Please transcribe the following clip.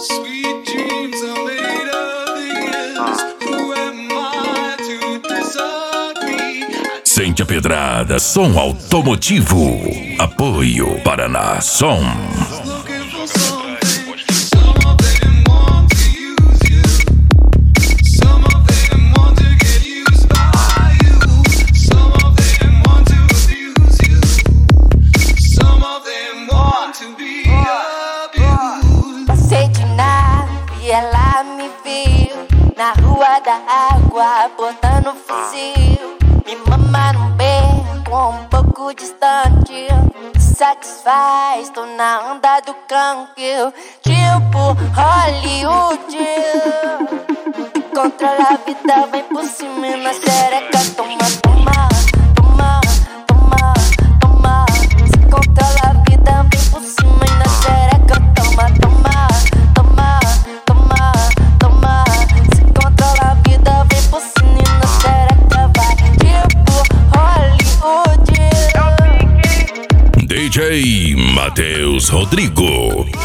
Sweet dreams are made of this. Who am I to disagree? Sente a pedrada, som automotivo. Apoio Paraná Som. Looking for something. Some of them want to use you. Some of them want to get used by you. Some of them want to abuse you. Some of them want to be abused. Passei de nave e ela me viu na rua da água, botando fuzil. Me mama num beco um pouco distante, satisfaz, tô na onda do canque. Tipo Hollywood, controla a vida, vem por cima e na xereca. Toma, toma, toma, toma, toma. Se controla a vida, vem por cima e na xereca. Toma, toma, toma, toma, toma. Se controla a vida, vem por cima e na xereca. Vai tipo Hollywood. DJ Matheus Rodrigo.